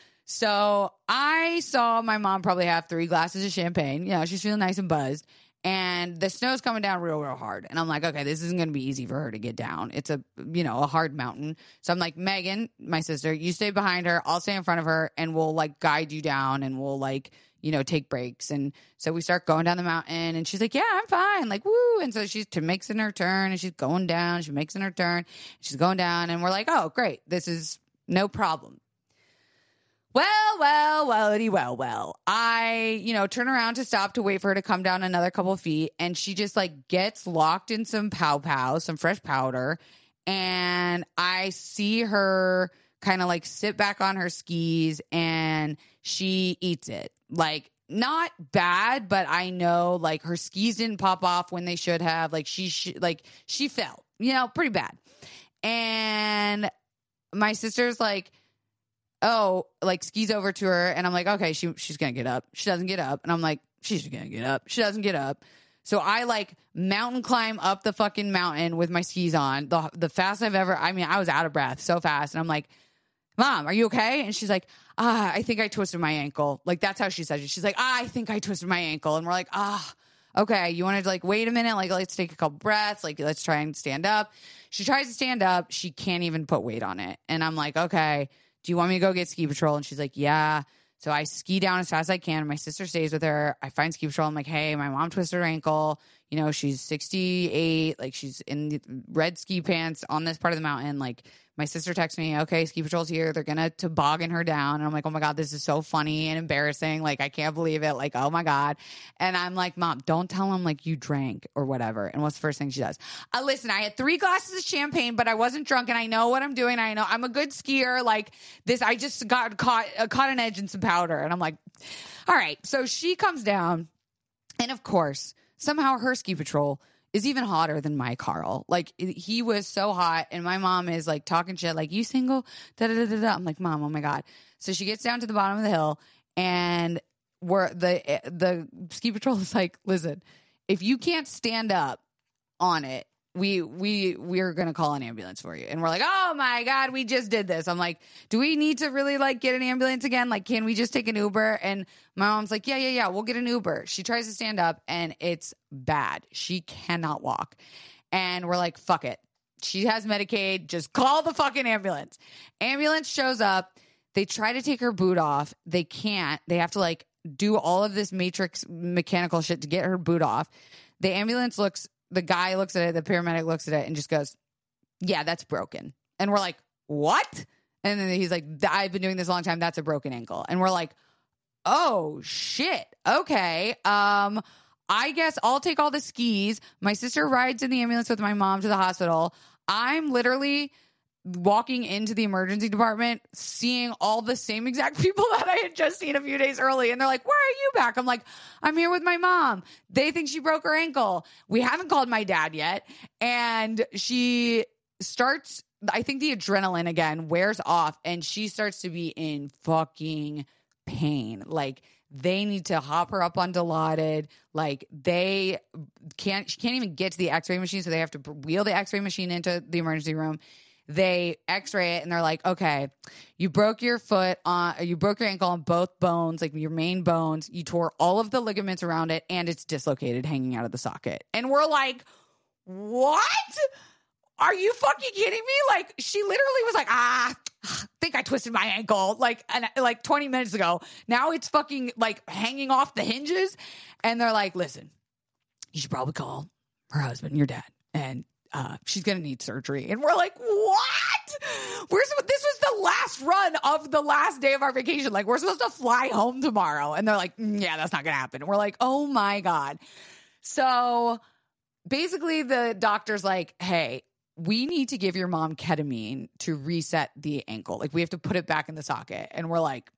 So I saw my mom probably have three glasses of champagne. You know, she's feeling nice and buzzed. And the snow's coming down real, real hard. And I'm like, okay, this isn't going to be easy for her to get down. It's a, you know, a hard mountain. So I'm like, Megan, my sister, you stay behind her. I'll stay in front of her and we'll like guide you down and we'll like, you know, take breaks. And so we start going down the mountain and she's like, yeah, I'm fine. Like, woo. And so she's makes in her turn and she's going down. She makes in her turn. She's going down and we're like, oh, great. This is no problem. Well, well, well, well, well. I, you know, turn around to stop to wait for her to come down another couple of feet. And she just like gets locked in some pow pow, some fresh powder. And I see her kind of like sit back on her skis and she eats it. Like not bad, but I know like her skis didn't pop off when they should have. Like she, sh- like she fell, you know, pretty bad. And my sister's like, oh, like skis over to her. And I'm like, okay, she she's going to get up. She doesn't get up. And I'm like, she's going to get up. She doesn't get up. So I like mountain climb up the fucking mountain with my skis on. The, the fastest I've ever, I mean, I was out of breath so fast. And I'm like, Mom, are you okay? And she's like, ah, I think I twisted my ankle. Like, that's how she says it. She's like, ah, I think I twisted my ankle. And we're like, ah, okay, you want to like, wait a minute? Like, let's take a couple breaths. Like, let's try and stand up. She tries to stand up. She can't even put weight on it. And I'm like, okay, do you want me to go get ski patrol? And she's like, yeah. So I ski down as fast as I can. My sister stays with her. I find ski patrol. I'm like, hey, my mom twisted her ankle. you know, she's sixty-eight, like she's in the red ski pants on this part of the mountain. Like my sister texts me, okay, ski patrol's here. They're going to toboggan her down. And I'm like, oh my God, this is so funny and embarrassing. Like, I can't believe it. Like, oh my God. And I'm like, Mom, don't tell them like you drank or whatever. And what's the first thing she does? Uh, listen, I had three glasses of champagne, but I wasn't drunk and I know what I'm doing. I know I'm a good skier. Like this, I just got caught, uh, caught an edge in some powder. And I'm like, all right. So she comes down and of course, somehow her ski patrol is even hotter than my Carl. Like he was so hot and my mom is like talking shit like, you single? Da, da, da, da, da. I'm like, Mom, oh my God. So she gets down to the bottom of the hill and we're the the ski patrol is like, listen, if you can't stand up on it, we we we're gonna call an ambulance for you. And we're like, oh my God, we just did this. I'm like, do we need to really like get an ambulance again? Like, can we just take an Uber? And my mom's like, yeah, yeah, yeah, we'll get an Uber. She tries to stand up and it's bad. She cannot walk. And we're like, fuck it. She has Medicaid. Just call the fucking ambulance. Ambulance shows up. They try to take her boot off. They can't. They have to like do all of this matrix mechanical shit to get her boot off. The ambulance looks The guy looks at it, the paramedic looks at it and just goes, yeah, that's broken. And we're like, what? And then he's like, I've been doing this a long time. That's a broken ankle. And we're like, oh, shit. Okay. Um, I guess I'll take all the skis. My sister rides in the ambulance with my mom to the hospital. I'm literally walking into the emergency department, seeing all the same exact people that I had just seen a few days early. And they're like, where are you back? I'm like, I'm here with my mom. They think she broke her ankle. We haven't called my dad yet. And she starts, I think the adrenaline again wears off and she starts to be in fucking pain. Like they need to hop her up on Dilaudid. Like they can't, she can't even get to the x-ray machine. So they have to wheel the x-ray machine into the emergency room. They x-ray it and they're like, okay, you broke your foot on, you broke your ankle on both bones, like your main bones. You tore all of the ligaments around it and it's dislocated hanging out of the socket. And we're like, what? Are you fucking kidding me? Like she literally was like, ah, I think I twisted my ankle like, and, like twenty minutes ago. Now it's fucking like hanging off the hinges. And they're like, listen, you should probably call her husband, your dad, and Uh, she's going to need surgery. And we're like, what? We're, this was the last run of the last day of our vacation. Like, we're supposed to fly home tomorrow. And they're like, mm, yeah, that's not going to happen. And we're like, oh my God. So basically the doctor's like, hey, we need to give your mom ketamine to reset the ankle. Like, we have to put it back in the socket. And we're like,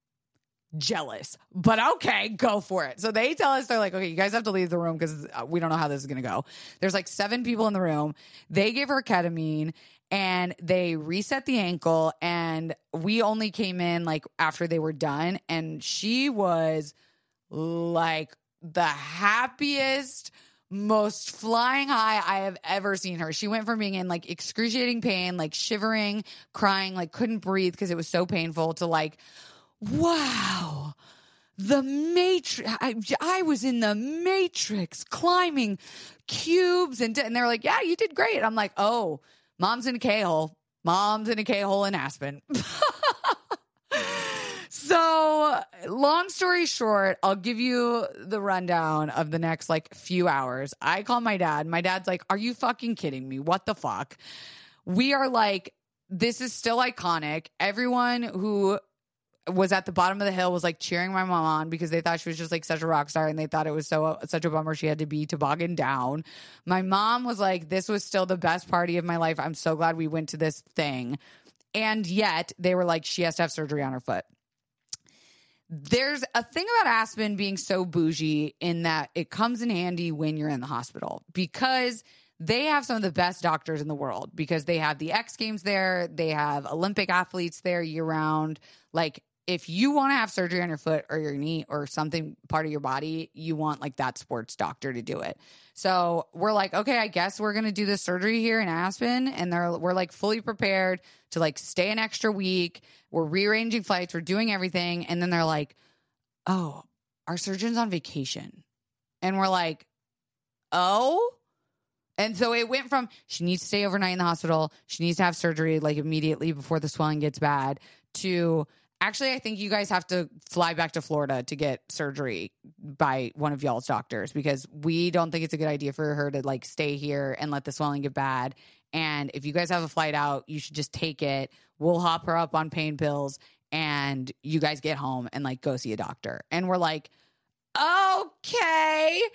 jealous, but okay, go for it. So they tell us, they're like, okay, you guys have to leave the room because we don't know how this is going to go. There's like seven people in the room. They give her ketamine and they reset the ankle. And we only came in like after they were done. And she was like the happiest, most flying high I have ever seen her. She went from being in like excruciating pain, like shivering, crying, like couldn't breathe because it was so painful, to like, wow, the Matrix. I, I was in the Matrix climbing cubes. And, and they're like, yeah, you did great. I'm like, oh, mom's in a K-hole. Mom's in a K-hole in Aspen. So long story short, I'll give you the rundown of the next like few hours. I call my dad. My dad's like, are you fucking kidding me? What the fuck? We are like, this is still iconic. Everyone who was at the bottom of the hill was like cheering my mom on because they thought she was just like such a rock star and they thought it was so such a bummer she had to be toboggan down. My mom was like, this was still the best party of my life. I'm so glad we went to this thing. And yet they were like, she has to have surgery on her foot. There's a thing about Aspen being so bougie in that it comes in handy when you're in the hospital because they have some of the best doctors in the world because they have the X Games there. They have Olympic athletes there year round. Like, if you want to have surgery on your foot or your knee or something part of your body, you want like that sports doctor to do it. So we're like, okay, I guess we're going to do this surgery here in Aspen. And they're, we're like fully prepared to like stay an extra week. We're rearranging flights. We're doing everything. And then they're like, oh, our surgeon's on vacation. And we're like, oh, and so it went from she needs to stay overnight in the hospital. She needs to have surgery like immediately before the swelling gets bad to Actually, I think you guys have to fly back to Florida to get surgery by one of y'all's doctors because we don't think it's a good idea for her to like stay here and let the swelling get bad. And if you guys have a flight out, you should just take it. We'll hop her up on pain pills and you guys get home and like go see a doctor. And we're like, okay.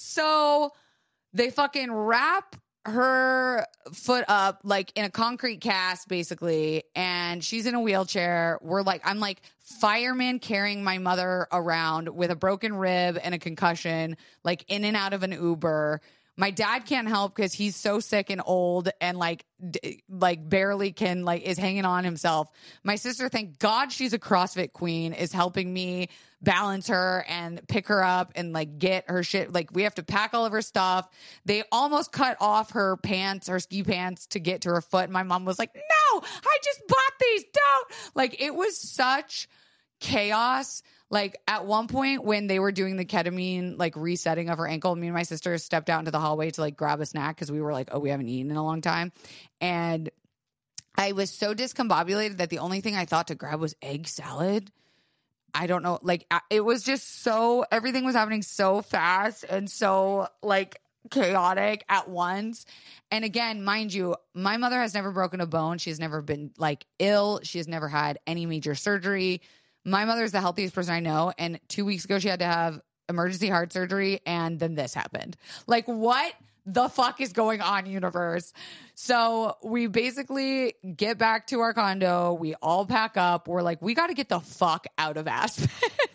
So they fucking wrap her foot up like in a concrete cast basically, and she's in a wheelchair. We're like, I'm like fireman carrying my mother around with a broken rib and a concussion, like in and out of an Uber. My dad can't help because he's so sick and old and like d- like barely can like is hanging on himself. My sister, thank God she's a CrossFit queen, is helping me balance her and pick her up and like get her shit. Like we have to pack all of her stuff. They almost cut off her pants, her ski pants to get to her foot. And my mom was like, no, I just bought these. Don't. Like it was such chaos. Like at one point when they were doing the ketamine, like resetting of her ankle, me and my sister stepped out into the hallway to like grab a snack because we were like, oh, we haven't eaten in a long time. And I was so discombobulated that the only thing I thought to grab was egg salad. I don't know. Like it was just so, everything was happening so fast and so like chaotic at once. And again, mind you, my mother has never broken a bone. She's never been like ill. She has never had any major surgery. My mother is the healthiest person I know. And two weeks ago, she had to have emergency heart surgery. And then this happened. Like, what the fuck is going on, universe? So we basically get back to our condo. We all pack up. We're like, we got to get the fuck out of Aspen.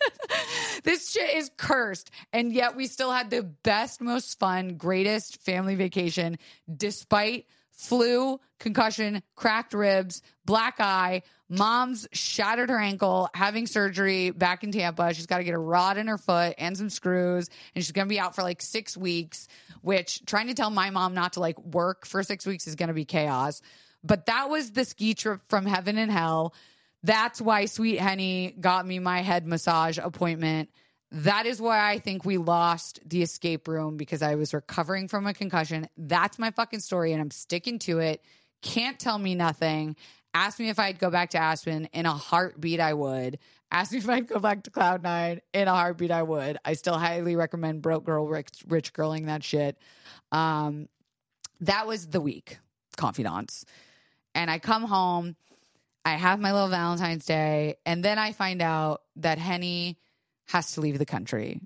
This shit is cursed. And yet we still had the best, most fun, greatest family vacation despite flu, concussion, cracked ribs, black eye. Mom's shattered her ankle, having surgery back in Tampa. She's got to get a rod in her foot and some screws, and she's going to be out for like six weeks, which trying to tell my mom not to like work for six weeks is going to be chaos. But that was the ski trip from heaven and hell. That's why Sweet Henny got me my head massage appointment. That is why I think we lost the escape room, because I was recovering from a concussion. That's my fucking story, and I'm sticking to it. Can't tell me nothing. Ask me if I'd go back to Aspen. In a heartbeat, I would. Ask me if I'd go back to Cloud Nine. In a heartbeat, I would. I still highly recommend Broke Girl, Rich, rich Girling that shit. Um, that was the week, confidants. And I come home. I have my little Valentine's Day. And then I find out that Henny has to leave the country.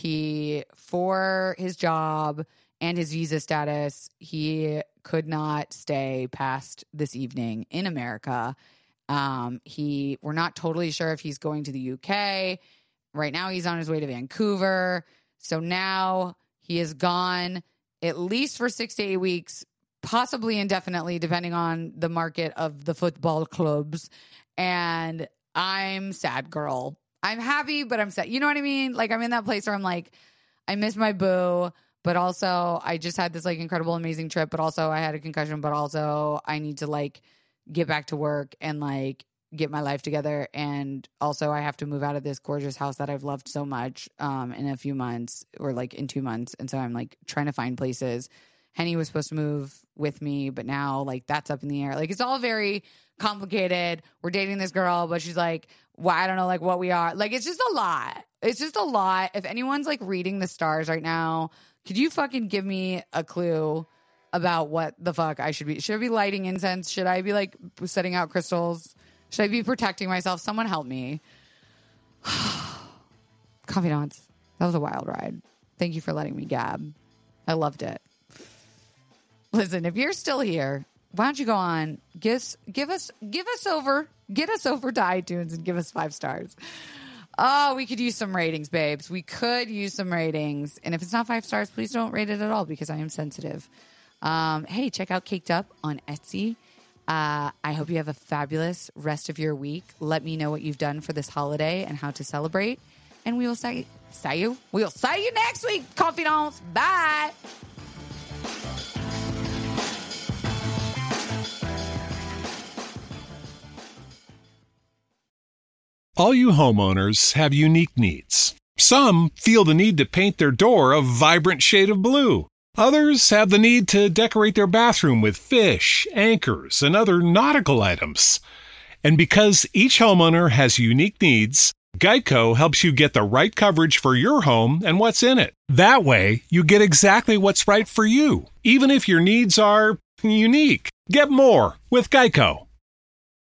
He, for his job and his visa status, he could not stay past this evening in America. Um, he, we're not totally sure if he's going to the U K. Right now he's on his way to Vancouver. So now he is gone at least for six to eight weeks, possibly indefinitely, depending on the market of the football clubs. And I'm sad, girl. I'm happy, but I'm sad. You know what I mean? Like, I'm in that place where I'm like, I miss my boo, but also I just had this like incredible, amazing trip, but also I had a concussion, but also I need to like get back to work and like get my life together. And also I have to move out of this gorgeous house that I've loved so much um, in a few months, or like in two months. And so I'm like trying to find places. Henny was supposed to move with me, but now like that's up in the air. Like it's all very complicated. We're dating this girl, but she's like, well, I don't know like what we are. Like it's just a lot. It's just a lot. If anyone's like reading the stars right now, could you fucking give me a clue about what the fuck I should be? Should I be lighting incense? Should I be like setting out crystals? Should I be protecting myself? Someone help me. Confidants. That was a wild ride. Thank you for letting me gab. I loved it. Listen, if you're still here, why don't you go on, give us, give us, give us over, get us over to iTunes and give us five stars. Oh, we could use some ratings, babes. We could use some ratings. And if it's not five stars, please don't rate it at all, because I am sensitive. Um, hey, check out Caked Up on Etsy. Uh, I hope you have a fabulous rest of your week. Let me know what you've done for this holiday and how to celebrate. And we will say, say you. We'll say you next week, confidants. Bye. All you homeowners have unique needs. Some feel the need to paint their door a vibrant shade of blue. Others have the need to decorate their bathroom with fish, anchors, and other nautical items. And because each homeowner has unique needs, Geico helps you get the right coverage for your home and what's in it. That way, you get exactly what's right for you, even if your needs are unique. Get more with Geico.